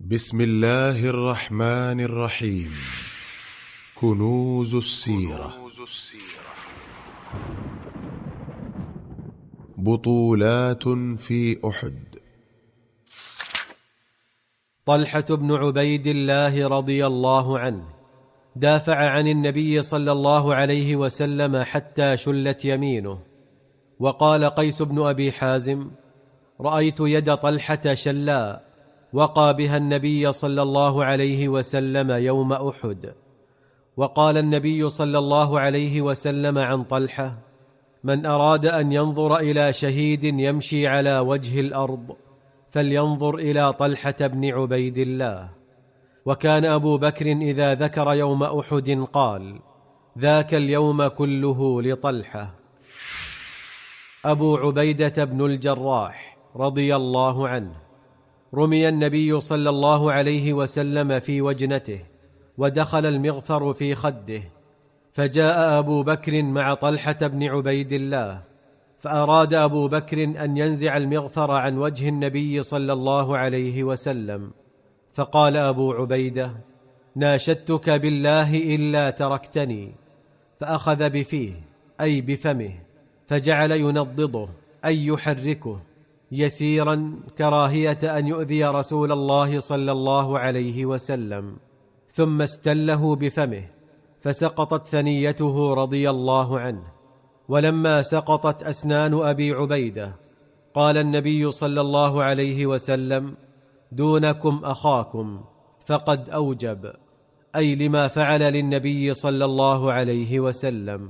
بسم الله الرحمن الرحيم. كنوز السيرة. بطولات في أحد. طلحة بن عبيد الله رضي الله عنه دافع عن النبي صلى الله عليه وسلم حتى شلت يمينه. وقال قيس بن أبي حازم: رأيت يد طلحة شلاء وقى بها النبي صلى الله عليه وسلم يوم أحد. وقال النبي صلى الله عليه وسلم عن طلحة: من أراد أن ينظر إلى شهيد يمشي على وجه الأرض فلينظر إلى طلحة بن عبيد الله. وكان أبو بكر إذا ذكر يوم أحد قال: ذاك اليوم كله لطلحة. أبو عبيدة بن الجراح رضي الله عنه رمي النبي صلى الله عليه وسلم في وجنته، ودخل المغفر في خده، فجاء أبو بكر مع طلحة بن عبيد الله، فأراد أبو بكر أن ينزع المغفر عن وجه النبي صلى الله عليه وسلم، فقال أبو عبيدة: ناشدتك بالله إلا تركتني. فأخذ بفيه أي بفمه، فجعل ينضضه أي يحركه يسيرا كراهية أن يؤذي رسول الله صلى الله عليه وسلم، ثم استله بفمه فسقطت ثنيته رضي الله عنه. ولما سقطت أسنان أبي عبيدة قال النبي صلى الله عليه وسلم: دونكم أخاكم فقد أوجب، أي لما فعل للنبي صلى الله عليه وسلم.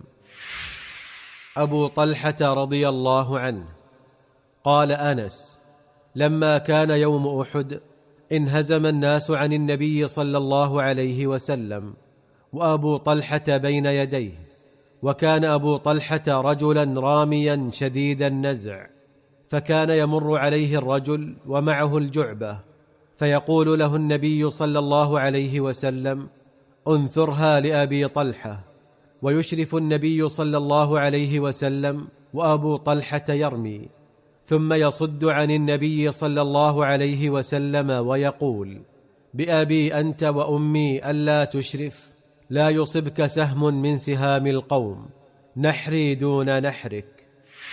أبو طلحة رضي الله عنه قال أنس: لما كان يوم أحد انهزم الناس عن النبي صلى الله عليه وسلم، وأبو طلحة بين يديه. وكان أبو طلحة رجلا راميا شديد النزع، فكان يمر عليه الرجل ومعه الجعبة، فيقول له النبي صلى الله عليه وسلم: انثرها لأبي طلحة. ويشرف النبي صلى الله عليه وسلم وأبو طلحة يرمي، ثم يصد عن النبي صلى الله عليه وسلم ويقول: بأبي أنت وأمي ألا تشرف، لا يصبك سهم من سهام القوم، نحري دون نحرك.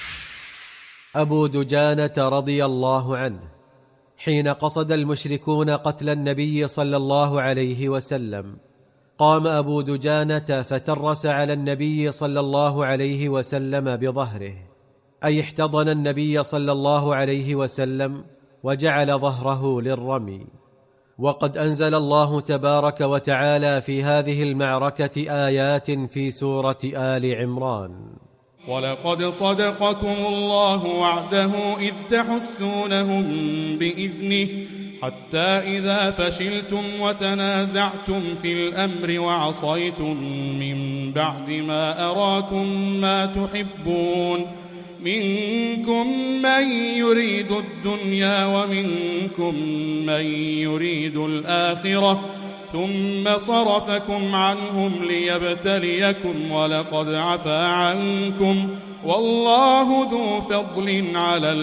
أبو دجانة رضي الله عنه حين قصد المشركون قتل النبي صلى الله عليه وسلم، قام أبو دجانة فترس على النبي صلى الله عليه وسلم بظهره، أي احتضن النبي صلى الله عليه وسلم وجعل ظهره للرمي. وقد أنزل الله تبارك وتعالى في هذه المعركة آيات في سورة آل عمران: ولقد صدقكم الله وعده إذ تحسونهم بإذنه حتى إذا فشلتم وتنازعتم في الأمر وعصيتم من بعد ما أراكم ما تحبون، منكم من يريد الدنيا ومنكم من يريد الآخرة، ثم صرفكم عنهم ليبتليكم، ولقد عفا عنكم، والله ذو فضل على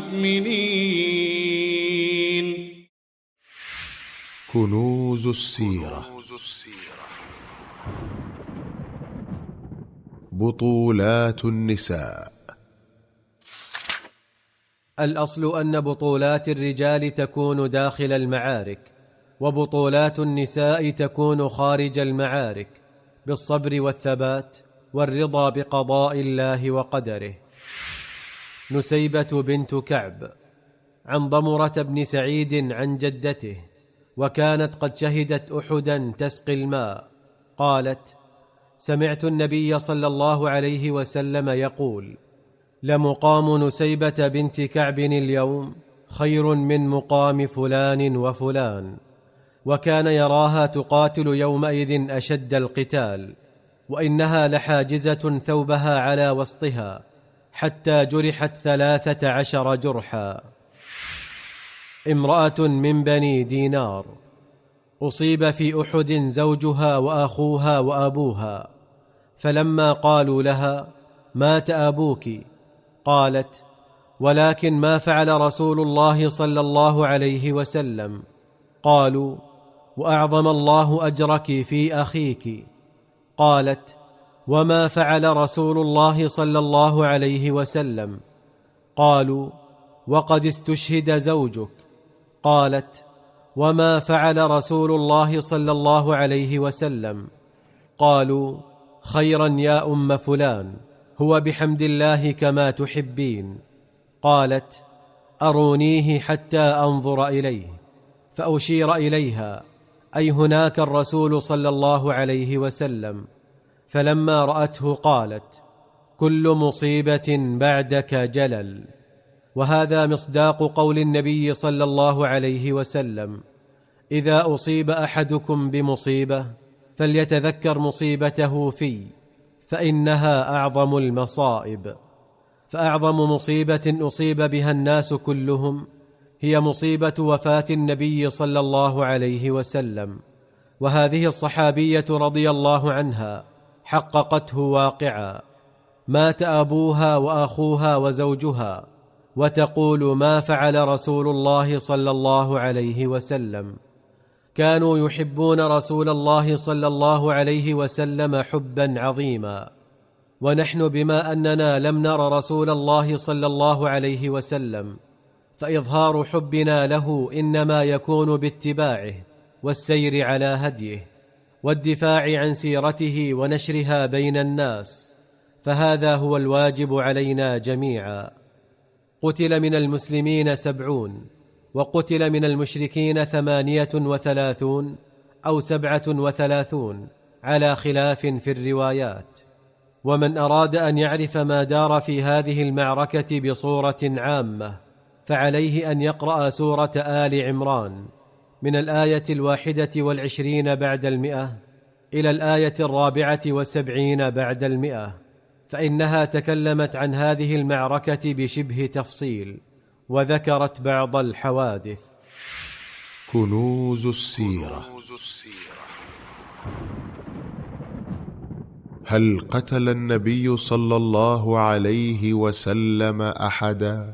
المؤمنين. كنوز السيرة. بطولات النساء. الأصل أن بطولات الرجال تكون داخل المعارك، وبطولات النساء تكون خارج المعارك، بالصبر والثبات والرضا بقضاء الله وقدره. نسيبة بنت كعب عن ضمرة بن سعيد عن جدته، وكانت قد شهدت أحدا تسقي الماء، قالت: سمعت النبي صلى الله عليه وسلم يقول: لمقام نسيبة بنت كعب اليوم خير من مقام فلان وفلان. وكان يراها تقاتل يومئذ أشد القتال، وإنها لحاجزة ثوبها على وسطها حتى جرحت 13 جرحا. امرأة من بني دينار أصيب في أحد زوجها وأخوها وأبوها، فلما قالوا لها: مات أبوك، قالت: ولكن ما فعل رسول الله صلى الله عليه وسلم؟ قالوا: وأعظم الله أجرك في أخيك. قالت: وما فعل رسول الله صلى الله عليه وسلم؟ قالوا: وقد استشهد زوجك. قالت: وما فعل رسول الله صلى الله عليه وسلم؟ قالوا: خيرا يا أم فلان، هو بحمد الله كما تحبين. قالت: أرونيه حتى أنظر إليه. فأشير إليها، أي هناك الرسول صلى الله عليه وسلم. فلما رأته قالت: كل مصيبة بعدك جلل. وهذا مصداق قول النبي صلى الله عليه وسلم: إذا أصيب أحدكم بمصيبة فليتذكر مصيبته في، فإنها أعظم المصائب. فأعظم مصيبة أصيب بها الناس كلهم هي مصيبة وفاة النبي صلى الله عليه وسلم. وهذه الصحابية رضي الله عنها حققته واقعا. مات أبوها وأخوها وزوجها، وتقول: ما فعل رسول الله صلى الله عليه وسلم. كانوا يحبون رسول الله صلى الله عليه وسلم حبا عظيما، ونحن بما أننا لم نر رسول الله صلى الله عليه وسلم، فإظهار حبنا له إنما يكون باتباعه والسير على هديه والدفاع عن سيرته ونشرها بين الناس، فهذا هو الواجب علينا جميعا. قتل من المسلمين 70، وقتل من المشركين 38 أو 37 على خلاف في الروايات. ومن أراد أن يعرف ما دار في هذه المعركة بصورة عامة فعليه أن يقرأ سورة آل عمران من الآية 21 بعد 100 إلى الآية 74 بعد 100، فإنها تكلمت عن هذه المعركة بشبه تفصيل وذكرت بعض الحوادث. كنوز السيرة. هل قتل النبي صلى الله عليه وسلم أحدا؟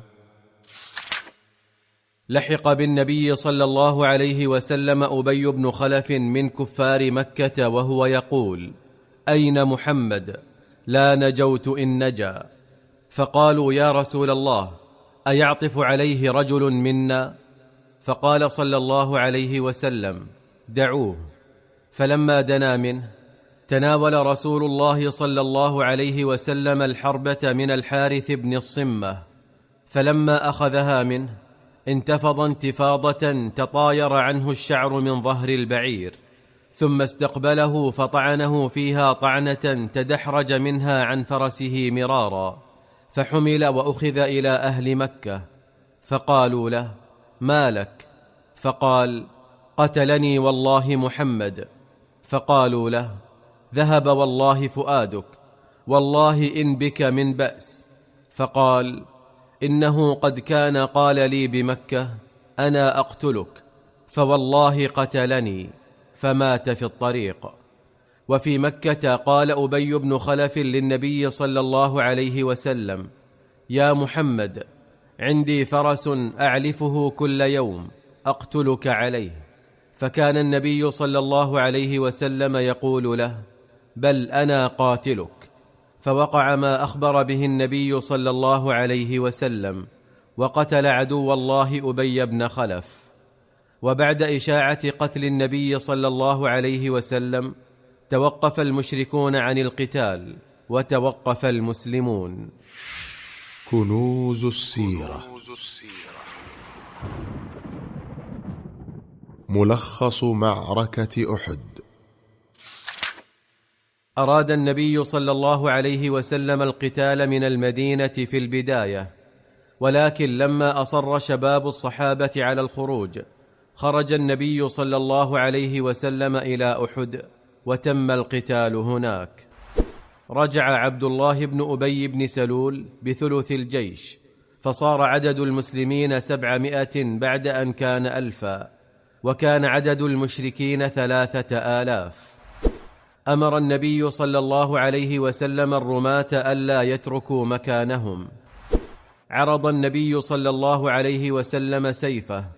لحق بالنبي صلى الله عليه وسلم أبي بن خلف من كفار مكة وهو يقول: أين محمد؟ لا نجوت إن نجا. فقالوا: يا رسول الله، أيعطف عليه رجل منا؟ فقال صلى الله عليه وسلم: دعوه. فلما دنا منه تناول رسول الله صلى الله عليه وسلم الحربة من الحارث بن الصمة، فلما أخذها منه انتفض انتفاضة تطاير عنه الشعر من ظهر البعير، ثم استقبله فطعنه فيها طعنة تدحرج منها عن فرسه مرارا، فحمل وأخذ إلى أهل مكة، فقالوا له: ما لك؟ فقال: قتلني والله محمد. فقالوا له: ذهب والله فؤادك، والله إن بك من بأس. فقال: إنه قد كان قال لي بمكة: أنا أقتلك، فوالله قتلني، فمات في الطريق. وفي مكة قال أبي بن خلف للنبي صلى الله عليه وسلم: يا محمد، عندي فرس أعلفه كل يوم أقتلك عليه. فكان النبي صلى الله عليه وسلم يقول له: بل أنا قاتلك. فوقع ما أخبر به النبي صلى الله عليه وسلم، وقتل عدو الله أبي بن خلف. وبعد إشاعة قتل النبي صلى الله عليه وسلم توقف المشركون عن القتال وتوقف المسلمون. كنوز السيرة. ملخص معركة أحد. أراد النبي صلى الله عليه وسلم القتال من المدينة في البداية، ولكن لما أصر شباب الصحابة على الخروج خرج النبي صلى الله عليه وسلم إلى أحد، وتم القتال هناك. رجع عبد الله بن أبي بن سلول بثلث الجيش، فصار عدد المسلمين 700 بعد أن كان 1000، وكان عدد المشركين 3000. أمر النبي صلى الله عليه وسلم الرماة ألا يتركوا مكانهم. عرض النبي صلى الله عليه وسلم سيفه،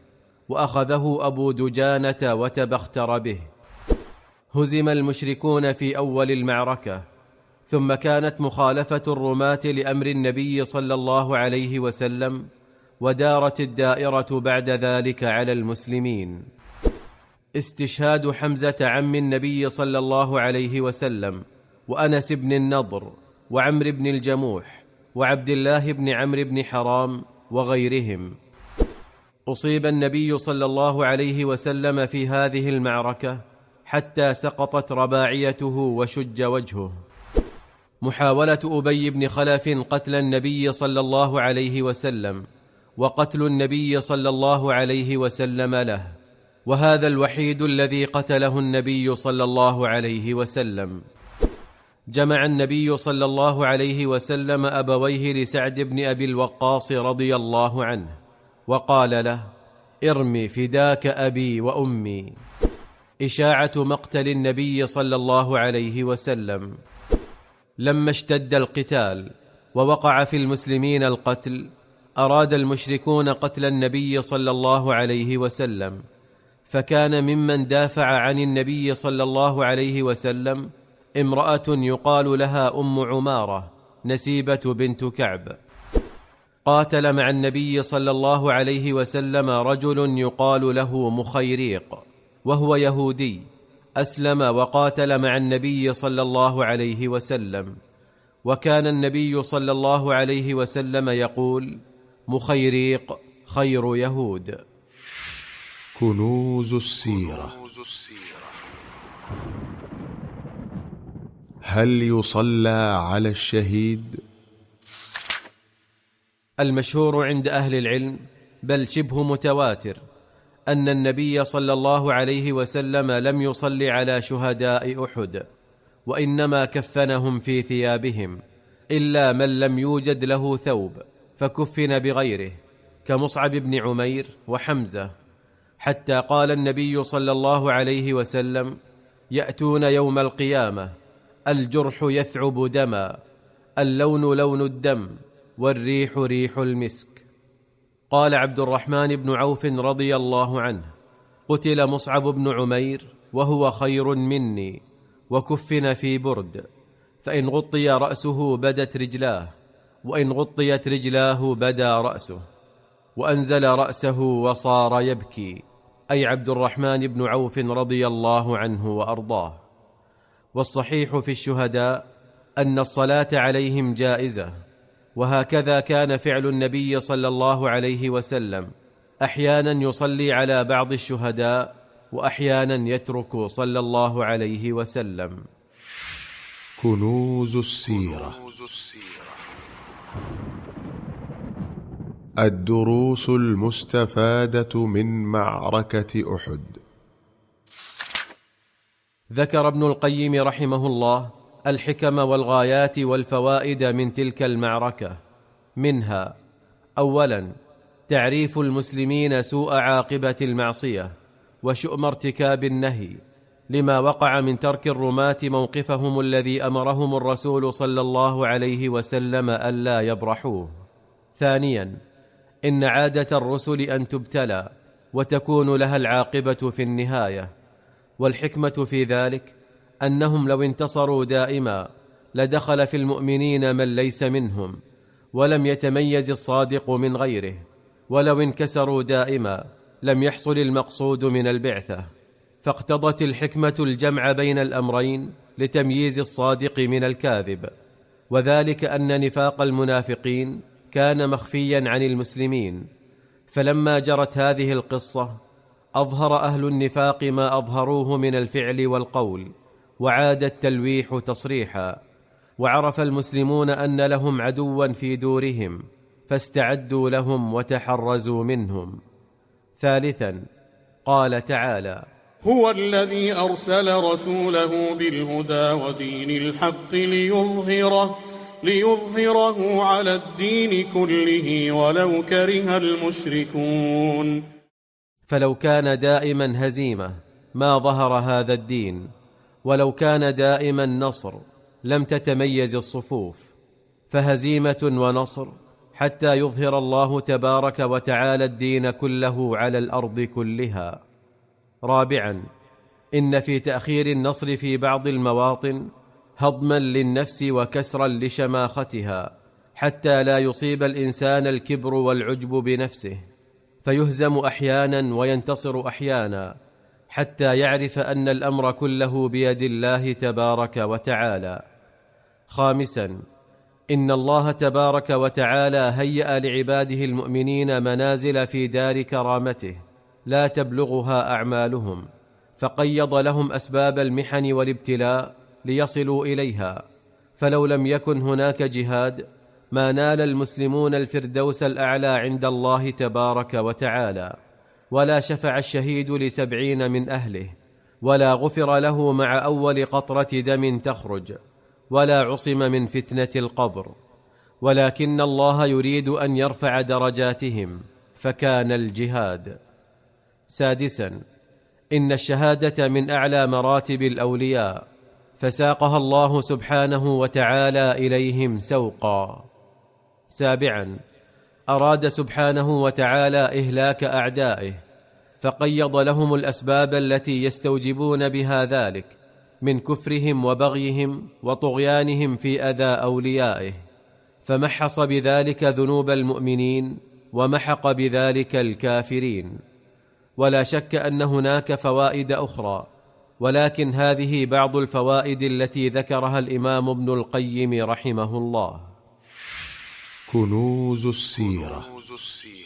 وأخذه أبو دجانة وتبختر به. هزم المشركون في أول المعركة، ثم كانت مخالفة الرماة لأمر النبي صلى الله عليه وسلم، ودارت الدائرة بعد ذلك على المسلمين. استشهاد حمزة عم النبي صلى الله عليه وسلم، وأنس بن النضر، وعمر بن الجموح، وعبد الله بن عمرو بن حرام وغيرهم. أصيب النبي صلى الله عليه وسلم في هذه المعركة حتى سقطت رباعيته وشج وجهه. محاولة أبي بن خلف قتل النبي صلى الله عليه وسلم، وقتل النبي صلى الله عليه وسلم له، وهذا الوحيد الذي قتله النبي صلى الله عليه وسلم. جمع النبي صلى الله عليه وسلم أبويه لسعد بن أبي الوقاص رضي الله عنه، وقال له: ارمي فداك أبي وأمي. إشاعة مقتل النبي صلى الله عليه وسلم. لما اشتد القتال ووقع في المسلمين القتل، أراد المشركون قتل النبي صلى الله عليه وسلم، فكان ممن دافع عن النبي صلى الله عليه وسلم امرأة يقال لها أم عمارة نسيبة بنت كعب. قاتل مع النبي صلى الله عليه وسلم رجل يقال له مخيريق، وهو يهودي، أسلم وقاتل مع النبي صلى الله عليه وسلم. وكان النبي صلى الله عليه وسلم يقول: مخيريق خير يهود. كنوز السيرة. هل يصلى على الشهيد؟ المشهور عند أهل العلم، بل شبه متواتر، أن النبي صلى الله عليه وسلم لم يصل على شهداء أحد، وإنما كفنهم في ثيابهم، إلا من لم يوجد له ثوب فكفن بغيره، كمصعب بن عمير وحمزة. حتى قال النبي صلى الله عليه وسلم: يأتون يوم القيامة الجرح يثعب دما، اللون لون الدم، والريح ريح المسك. قال عبد الرحمن بن عوف رضي الله عنه: قتل مصعب بن عمير وهو خير مني، وكفن في برد، فإن غطي رأسه بدت رجلاه، وإن غطيت رجلاه بدا رأسه، وأنزل رأسه وصار يبكي، أي عبد الرحمن بن عوف رضي الله عنه وأرضاه. والصحيح في الشهداء أن الصلاة عليهم جائزة، وهكذا كان فعل النبي صلى الله عليه وسلم، أحيانا يصلي على بعض الشهداء، وأحيانا يترك صلى الله عليه وسلم. كنوز السيرة. الدروس المستفادة من معركة أحد. ذكر ابن القيم رحمه الله الحكم والغايات والفوائد من تلك المعركة. منها: أولا، تعريف المسلمين سوء عاقبة المعصية وشؤم ارتكاب النهي، لما وقع من ترك الرماة موقفهم الذي أمرهم الرسول صلى الله عليه وسلم ألا يبرحوه. ثانيا، إن عادة الرسل أن تبتلى وتكون لها العاقبة في النهاية، والحكمة في ذلك أنهم لو انتصروا دائما لدخل في المؤمنين من ليس منهم، ولم يتميز الصادق من غيره، ولو انكسروا دائما لم يحصل المقصود من البعثة، فاقتضت الحكمة الجمع بين الأمرين لتمييز الصادق من الكاذب، وذلك أن نفاق المنافقين كان مخفيا عن المسلمين، فلما جرت هذه القصة أظهر أهل النفاق ما أظهروه من الفعل والقول، وعاد التلويح تصريحا، وعرف المسلمون أن لهم عدوا في دورهم، فاستعدوا لهم وتحرزوا منهم. ثالثا، قال تعالى: هو الذي أرسل رسوله بالهدى ودين الحق ليظهره على الدين كله ولو كره المشركون. فلو كان دائما هزيمة ما ظهر هذا الدين، ولو كان دائما نصر لم تتميز الصفوف، فهزيمة ونصر حتى يظهر الله تبارك وتعالى الدين كله على الأرض كلها. رابعا، إن في تأخير النصر في بعض المواطن هضما للنفس وكسرا لشماختها، حتى لا يصيب الإنسان الكبر والعجب بنفسه، فيهزم أحيانا وينتصر أحيانا، حتى يعرف أن الأمر كله بيد الله تبارك وتعالى. خامسا، إن الله تبارك وتعالى هيأ لعباده المؤمنين منازل في دار كرامته لا تبلغها أعمالهم، فقيض لهم أسباب المحن والابتلاء ليصلوا إليها، فلو لم يكن هناك جهاد ما نال المسلمون الفردوس الأعلى عند الله تبارك وتعالى، ولا شفع الشهيد ل70 من أهله، ولا غفر له مع أول قطرة دم تخرج، ولا عصم من فتنة القبر، ولكن الله يريد أن يرفع درجاتهم، فكان الجهاد. سادسا، إن الشهادة من أعلى مراتب الأولياء، فساقها الله سبحانه وتعالى إليهم سوقا. سابعا، أراد سبحانه وتعالى إهلاك أعدائه، فقيض لهم الأسباب التي يستوجبون بها ذلك من كفرهم وبغيهم وطغيانهم في أذى أوليائه، فمحص بذلك ذنوب المؤمنين ومحق بذلك الكافرين. ولا شك أن هناك فوائد أخرى، ولكن هذه بعض الفوائد التي ذكرها الإمام ابن القيم رحمه الله. كنوز السيرة.